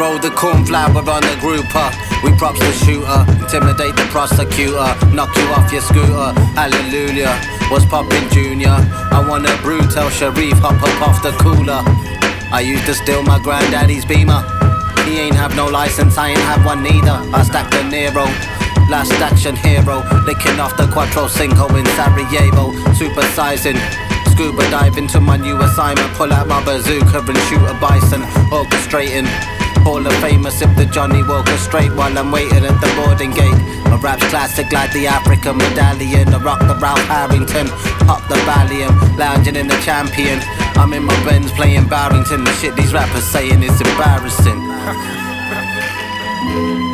roll the cornflower on the grouper. We props the shooter, intimidate the prosecutor, knock you off your scooter. Hallelujah, what's poppin' Junior? I want a brew, tell Sharif, hop up off the cooler. I used to steal my granddaddy's Beamer. He ain't have no license, I ain't have one neither. I stacked the Nero, last action hero, licking off the Quattro Cinco in Sarajevo. Supersizing, scuba diving to my new assignment. Pull out my bazooka and shoot a bison. Orchestrating, Hall of Famer, sip the Johnny Walker straight while I'm waiting at the boarding gate. My rap's classic like the African medallion. I rock the Ralph Harrington, pop the Valium, lounging in the Champion. I'm in my Benz playing Barrington. The shit these rappers saying is embarrassing.